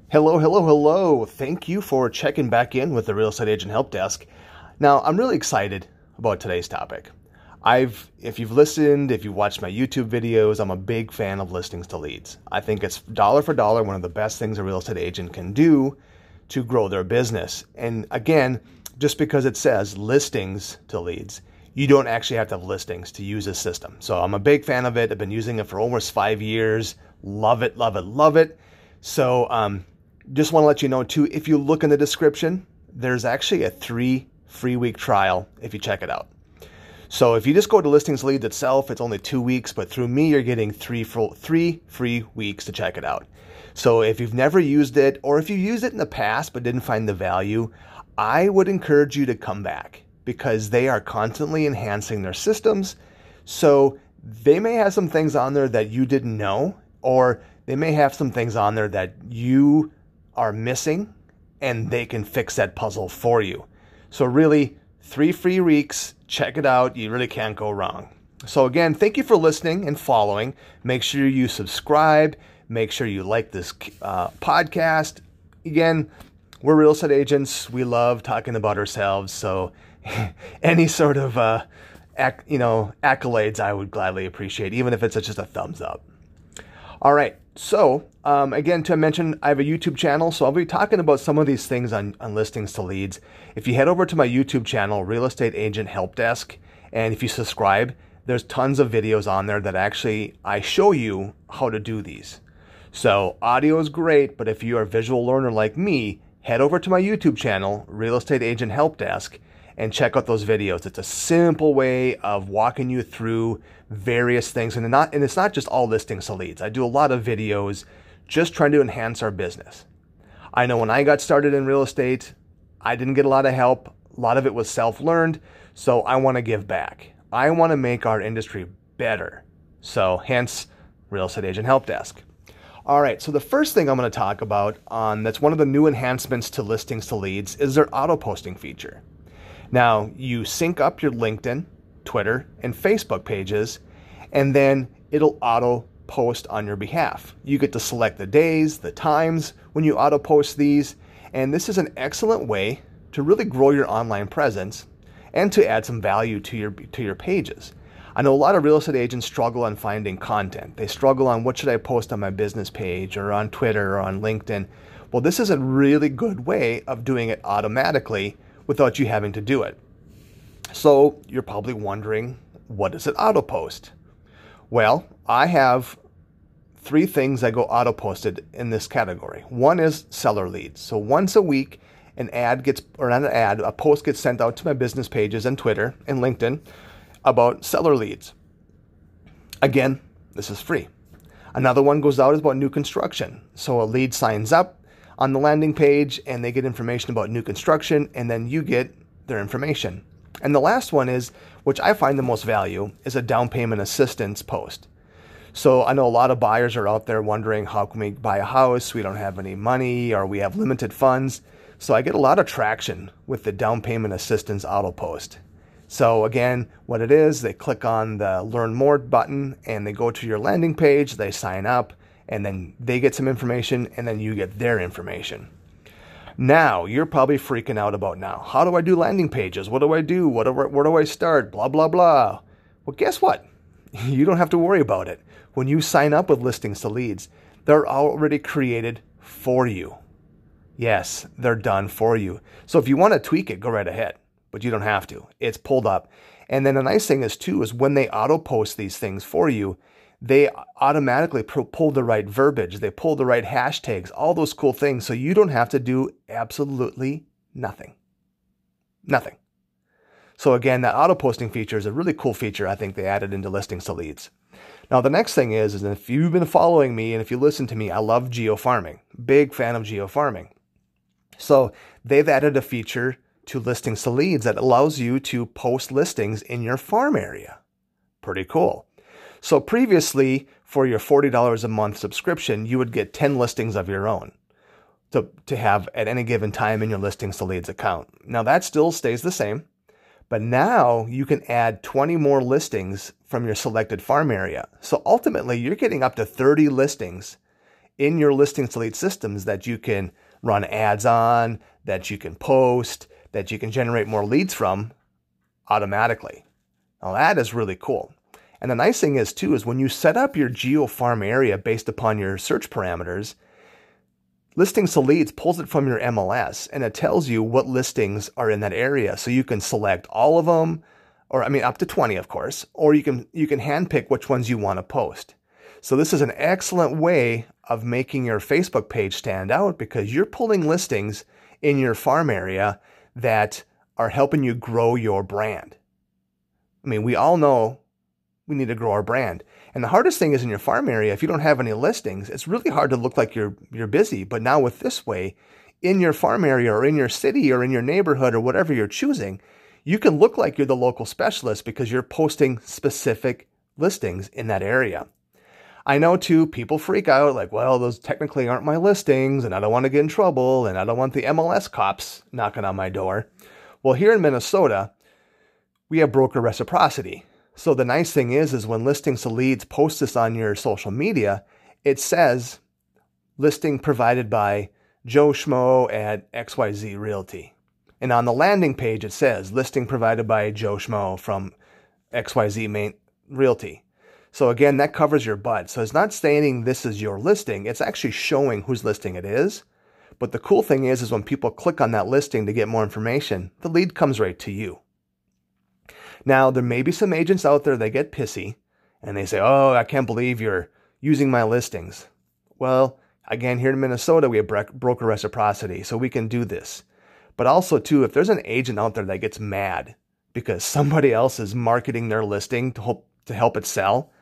Hello, hello, hello. Thank you for checking back in with the Real Estate Agent Help Desk. Now, I'm really excited about today's topic. If you've listened, if you've watched my YouTube videos, I'm a big fan of listings to leads. I think it's dollar for dollar one of the best things a real estate agent can do to grow their business. And again, just because it says listings to leads, you don't actually have to have listings to use this system. So I'm a big fan of it. I've been using it for almost 5 years. Love it, love it, love it. So, just want to let you know too, if you look in the description, there's actually a 3 free week trial if you check it out. So if you just go to Listings Leads itself, it's only 2 weeks, but through me, you're getting three free weeks to check it out. So if you've never used it, or if you used it in the past but didn't find the value, I would encourage you to come back because they are constantly enhancing their systems. So they may have some things on there that you didn't know, or they may have some things on there that you are missing and they can fix that puzzle for you. So really, 3 free weeks, check it out. You really can't go wrong. So again, thank you for listening and following. Make sure you subscribe. Make sure you like this podcast. Again, we're real estate agents. We love talking about ourselves. So any sort of accolades I would gladly appreciate, even if it's just a thumbs up. All right. So again, to mention, I have a YouTube channel, so I'll be talking about some of these things on listings to leads. If you head over to my YouTube channel, Real Estate Agent Help Desk, and if you subscribe, there's tons of videos on there that actually I show you how to do these. So audio is great, but if you're a visual learner like me, head over to my YouTube channel, Real Estate Agent Help Desk, and check out those videos. It's a simple way of walking you through various things. And it's not just all listings to leads. I do a lot of videos just trying to enhance our business. I know when I got started in real estate, I didn't get a lot of help. A lot of it was self-learned. So I want to give back. I want to make our industry better. So hence Real Estate Agent Help Desk. All right, so the first thing I'm going to talk about that's one of the new enhancements to listings to leads is their auto posting feature. Now, you sync up your LinkedIn, Twitter, and Facebook pages, and then it'll auto post on your behalf. You get to select the days, the times when you auto post these, and this is an excellent way to really grow your online presence and to add some value to your pages. I know a lot of real estate agents struggle on finding content. They struggle on what should I post on my business page or on Twitter or on LinkedIn. Well, this is a really good way of doing it automatically without you having to do it. So you're probably wondering, what does it auto post? Well, I have 3 things that go auto posted in this category. One is seller leads. So once a week, a post gets sent out to my business pages and Twitter and LinkedIn about seller leads. Again, this is free. Another one goes out about new construction. So a lead signs up on the landing page and they get information about new construction, and then you get their information. And the last one is, which I find the most value, is a down payment assistance post. So I know a lot of buyers are out there wondering, how can we buy a house? We don't have any money, or we have limited funds. So I get a lot of traction with the down payment assistance auto post. So again, what it is, they click on the Learn More button and they go to your landing page, they sign up, and then they get some information, and then you get their information. Now, you're probably freaking out about now. How do I do landing pages? What do I do? Where do I start? Blah, blah, blah. Well, guess what? You don't have to worry about it. When you sign up with Listings to Leads, they're already created for you. Yes, they're done for you. So if you want to tweak it, go right ahead, but you don't have to. It's pulled up. And then the nice thing is too, is when they auto post these things for you, they automatically pull the right verbiage. They pull the right hashtags, all those cool things. So you don't have to do absolutely nothing. Nothing. So again, that auto posting feature is a really cool feature I think they added into Listings to Leads. Now, the next thing is if you've been following me and if you listen to me, I love geofarming. Big fan of geofarming. So they've added a feature to Listings to Leads that allows you to post listings in your farm area. Pretty cool. So previously, for your $40 a month subscription, you would get 10 listings of your own to have at any given time in your Listings to Leads account. Now that still stays the same, but now you can add 20 more listings from your selected farm area. So ultimately, you're getting up to 30 listings in your Listings to Leads systems that you can run ads on, that you can post, that you can generate more leads from automatically. Now that is really cool. And the nice thing is too, is when you set up your GeoFarm area based upon your search parameters, Listings to Leads pulls it from your MLS and it tells you what listings are in that area. So you can select all of them, or I mean up to 20 of course, or you can handpick which ones you want to post. So this is an excellent way of making your Facebook page stand out because you're pulling listings in your farm area that are helping you grow your brand. I mean, we all know we need to grow our brand. And the hardest thing is in your farm area, if you don't have any listings, it's really hard to look like you're busy. But now with this way, in your farm area or in your city or in your neighborhood or whatever you're choosing, you can look like you're the local specialist because you're posting specific listings in that area. I know too, people freak out like, well, those technically aren't my listings and I don't want to get in trouble and I don't want the MLS cops knocking on my door. Well, here in Minnesota, we have broker reciprocity. So the nice thing is when Listings to Leads posts this on your social media, it says listing provided by Joe Schmo at XYZ Realty. And on the landing page, it says listing provided by Joe Schmo from XYZ Main Realty. So again, that covers your butt. So it's not stating this is your listing. It's actually showing whose listing it is. But the cool thing is when people click on that listing to get more information, the lead comes right to you. Now, there may be some agents out there that get pissy and they say, oh, I can't believe you're using my listings. Well, again, here in Minnesota, we have broker reciprocity, so we can do this. But also, too, if there's an agent out there that gets mad because somebody else is marketing their listing to help it sell,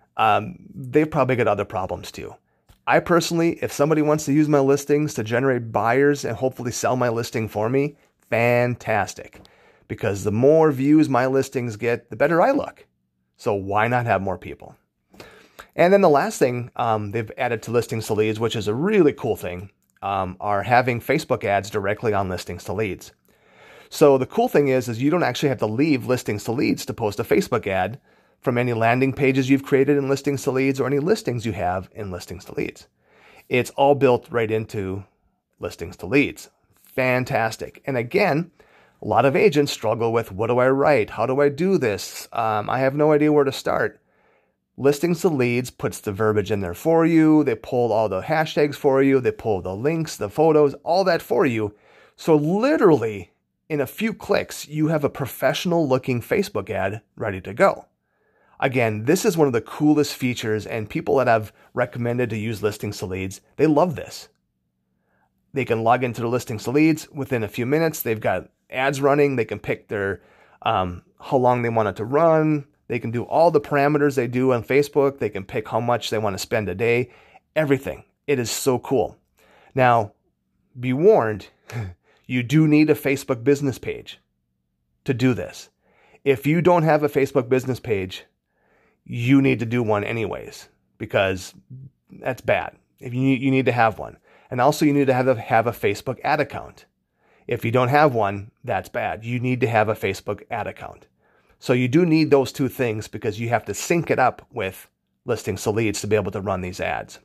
they've probably got other problems, too. I personally, if somebody wants to use my listings to generate buyers and hopefully sell my listing for me, fantastic. Because the more views my listings get, the better I look. So why not have more people? And then the last thing they've added to Listings to Leads, which is a really cool thing, are having Facebook ads directly on Listings to Leads. So the cool thing is you don't actually have to leave Listings to Leads to post a Facebook ad from any landing pages you've created in Listings to Leads or any listings you have in Listings to Leads. It's all built right into Listings to Leads. Fantastic. And again, a lot of agents struggle with, what do I write? How do I do this? I have no idea where to start. Listings to Leads puts the verbiage in there for you. They pull all the hashtags for you. They pull the links, the photos, all that for you. So literally, in a few clicks, you have a professional looking Facebook ad ready to go. Again, this is one of the coolest features, and people that have recommended to use Listings to Leads, they love this. They can log into the Listings to Leads within a few minutes. They've got ads running. They can pick their how long they want it to run. They can do all the parameters they do on Facebook. They can pick how much they want to spend a day. Everything. It is so cool. Now, be warned, you do need a Facebook business page to do this. If you don't have a Facebook business page, you need to do one anyways, because that's bad. If you need to have one. And also you need to have a Facebook ad account. If you don't have one, that's bad. You need to have a Facebook ad account. So you do need those two things because you have to sync it up with Listings to Leads to be able to run these ads.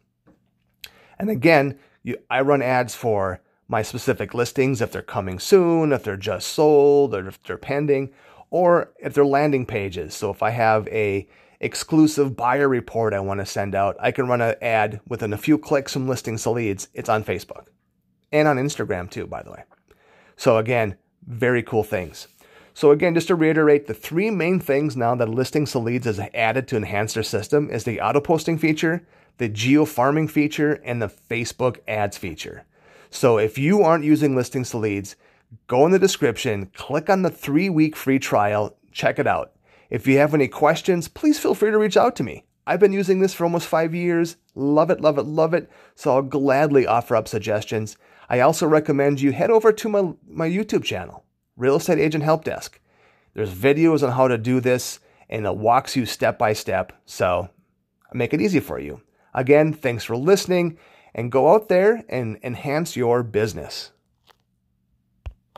And again, I run ads for my specific listings if they're coming soon, if they're just sold, or if they're pending, or if they're landing pages. So if I have a exclusive buyer report I want to send out, I can run an ad within a few clicks from Listings to Leads. It's on Facebook and on Instagram too, by the way. So again, very cool things. So again, just to reiterate, the three main things now that Listings to Leads has added to enhance their system is the auto posting feature, the geo-farming feature, and the Facebook ads feature. So if you aren't using Listings to Leads, go in the description, click on the 3-week free trial, check it out. If you have any questions, please feel free to reach out to me. I've been using this for almost 5 years. Love it, love it, love it. So I'll gladly offer up suggestions. I also recommend you head over to my YouTube channel, Real Estate Agent Help Desk. There's videos on how to do this, and it walks you step by step. So I make it easy for you. Again, thanks for listening, and go out there and enhance your business.